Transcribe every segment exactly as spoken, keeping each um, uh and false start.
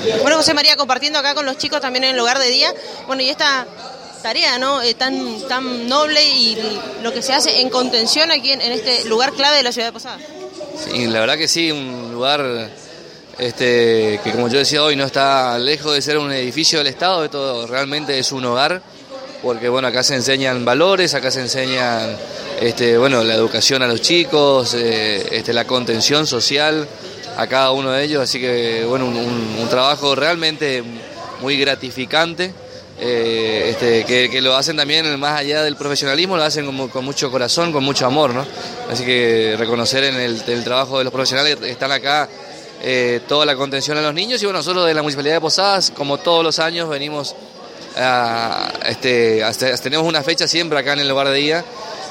Bueno, José María, compartiendo acá con los chicos también en el hogar de día, bueno, y esta tarea, ¿no? Eh, tan, tan noble y lo que se hace en contención aquí en, en este lugar clave de la ciudad de Posadas. Sí, la verdad que sí, un lugar este, que como yo decía hoy no está lejos de ser un edificio del Estado, esto realmente es un hogar, porque bueno, acá se enseñan valores, acá se enseñan este, bueno, la educación a los chicos, eh, este, la contención social a cada uno de ellos, así que bueno, un, un, un trabajo realmente muy gratificante. Eh, este, que, que lo hacen también más allá del profesionalismo, lo hacen con, con mucho corazón, con mucho amor, ¿no? Así que reconocer en el, el trabajo de los profesionales que están acá, eh, toda la contención a los niños, y bueno, nosotros de la Municipalidad de Posadas, como todos los años, venimos a, este, hasta, tenemos una fecha siempre acá en el hogar de día,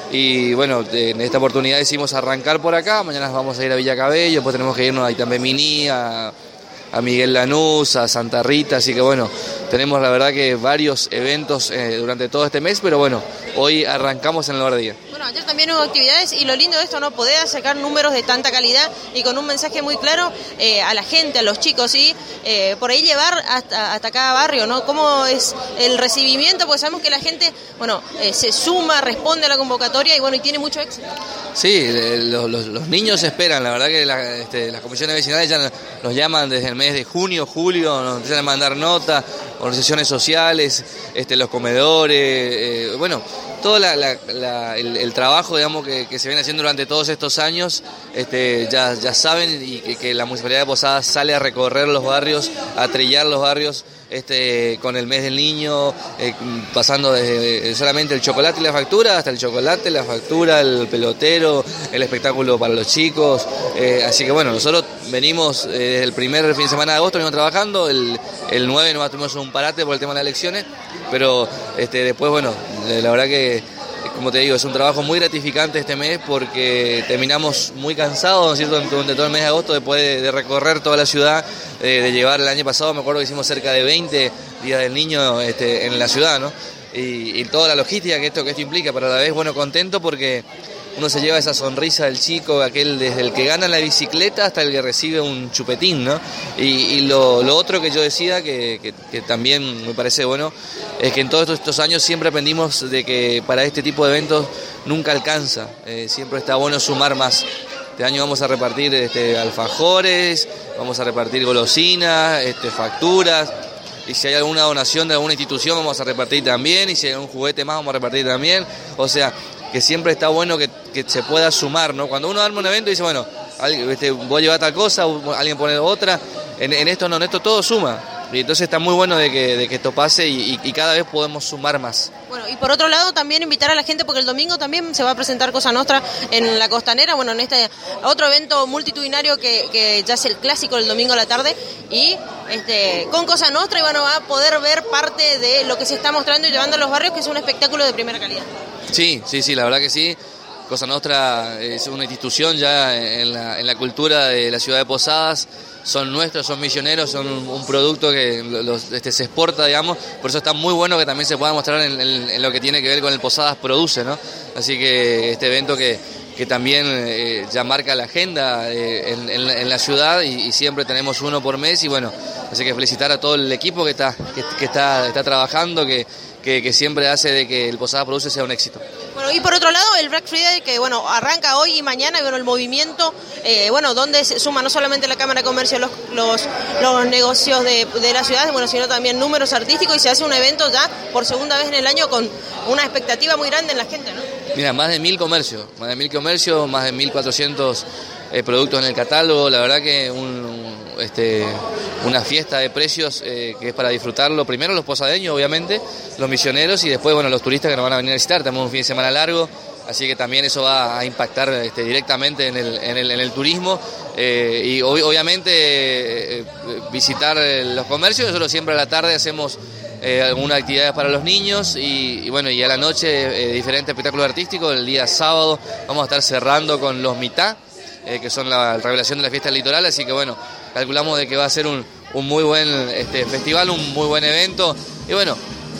y bueno, en esta oportunidad decidimos arrancar por acá, mañana vamos a ir a Villa Cabello, después tenemos que irnos a Itambemini, a a Miguel Lanús, a Santa Rita, así que bueno, tenemos la verdad que varios eventos eh, durante todo este mes, pero bueno, hoy arrancamos en el hogar de día. Bueno, ayer también hubo actividades y lo lindo de esto, ¿no? Poder sacar números de tanta calidad y con un mensaje muy claro eh, a la gente, a los chicos, y eh, por ahí llevar hasta, hasta cada barrio, ¿no? Cómo es el recibimiento, porque sabemos que la gente, bueno, eh, se suma, responde a la convocatoria y bueno, y tiene mucho éxito. Sí, los, los, los niños esperan, la verdad que la, este, las comisiones vecinales ya nos llaman desde el mes de junio, julio, nos empiezan a mandar notas, organizaciones sociales, este, los comedores, eh, bueno, todo la, la, la, el, el trabajo, digamos, que, que se viene haciendo durante todos estos años, este, ya, ya saben, y que, que la Municipalidad de Posadas sale a recorrer los barrios, a trillar los barrios, este, con el mes del niño, eh, pasando desde solamente el chocolate y la factura, hasta el chocolate, la factura, el pelotero, el espectáculo para los chicos, eh, así que bueno, nosotros venimos eh, desde el primer fin de semana de agosto, venimos trabajando, el, el nueve nomás tuvimos un parate por el tema de las elecciones, pero este, después, bueno, la verdad que, como te digo, es un trabajo muy gratificante este mes porque terminamos muy cansados, ¿no es cierto?, durante todo el mes de agosto, después de, de recorrer toda la ciudad, de, de llevar el año pasado, me acuerdo que hicimos cerca de veinte días del niño este, en la ciudad, ¿no? Y, y toda la logística que esto, que esto implica, pero a la vez, bueno, contento porque uno se lleva esa sonrisa del chico, aquel desde el que gana la bicicleta hasta el que recibe un chupetín, ¿no? Y, y lo, lo otro que yo decía, que, que, que también me parece bueno, es que en todos estos años siempre aprendimos de que para este tipo de eventos nunca alcanza, eh, siempre está bueno sumar más. Este año vamos a repartir este, alfajores, vamos a repartir golosinas, este, facturas, y si hay alguna donación de alguna institución vamos a repartir también, y si hay un juguete más vamos a repartir también, o sea, que siempre está bueno que, que se pueda sumar, ¿no? Cuando uno arma un evento y dice, bueno, alguien, este, voy a llevar tal cosa, alguien pone otra, en, en esto no, en esto todo suma. Y entonces está muy bueno de que, de que esto pase y, y cada vez podemos sumar más. Bueno, y por otro lado también invitar a la gente, porque el domingo también se va a presentar Cosa Nostra en la Costanera, bueno, en este otro evento multitudinario que, que ya es el clásico del domingo a la tarde, y este con Cosa Nostra, y bueno, va a poder ver parte de lo que se está mostrando y llevando a los barrios, que es un espectáculo de primera calidad. Sí, sí, sí, la verdad que sí. Cosa Nostra es una institución ya en la, en la cultura de la ciudad de Posadas, son nuestros, son misioneros, son un, un producto que los, este, se exporta, digamos, por eso está muy bueno que también se pueda mostrar en, en, en lo que tiene que ver con el Posadas Produce, ¿no? Así que este evento que, que también eh, ya marca la agenda eh, en, en, en la ciudad y, y siempre tenemos uno por mes, y bueno, así que felicitar a todo el equipo que está, que, que está, está trabajando, que, que, que siempre hace de que el Posadas Produce sea un éxito. Bueno, y por otro lado, el Black Friday, que bueno, arranca hoy y mañana, y bueno, el movimiento, eh, bueno, donde se suma no solamente la Cámara de Comercio, los, los, los negocios de, de la ciudad, bueno, sino también números artísticos, y se hace un evento ya por segunda vez en el año con una expectativa muy grande en la gente, ¿no? Mira, más de mil comercios, más de mil comercios, más de mil cuatrocientos eh, productos en el catálogo, la verdad que un, un, este, una fiesta de precios eh, que es para disfrutarlo, primero los posadeños, obviamente, los misioneros, y después, bueno, los turistas que nos van a venir a visitar. Tenemos un fin de semana largo, así que también eso va a impactar este, directamente en el, en el, en el turismo, eh, y ob- obviamente eh, visitar los comercios. Nosotros siempre a la tarde hacemos eh, algunas actividades para los niños, y, y bueno, y a la noche eh, diferentes espectáculos artísticos. El día sábado vamos a estar cerrando con los Mitad, eh, que son la revelación de la fiesta del litoral, así que bueno, calculamos de que va a ser un, un muy buen este, festival, un muy buen evento, y bueno,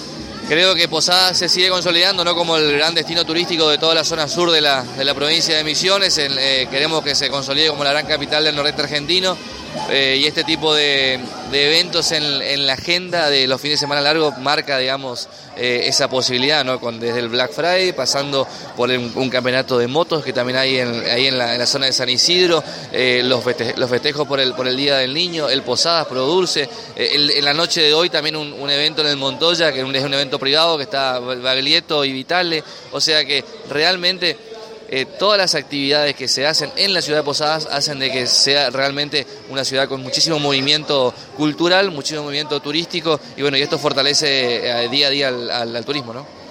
creo que Posadas se sigue consolidando, ¿no?, como el gran destino turístico de toda la zona sur de la, de la provincia de Misiones. En, eh, queremos que se consolide como la gran capital del nordeste argentino, eh, y este tipo de, de eventos en, en la agenda de los fines de semana largos marca, digamos, eh, esa posibilidad, ¿no? Con, desde el Black Friday, pasando por un, un campeonato de motos que también hay en, ahí en la, en la zona de San Isidro, eh, los, feste, los festejos por el, por el Día del Niño, el Posadas, Produrce, eh, el, en la noche de hoy también un, un evento en el Montoya, que es un, es un evento privado, que está Baglietto y Vitale, o sea que realmente eh, todas las actividades que se hacen en la ciudad de Posadas hacen de que sea realmente una ciudad con muchísimo movimiento cultural, muchísimo movimiento turístico, y bueno, y esto fortalece eh, día a día al, al, al turismo, ¿no?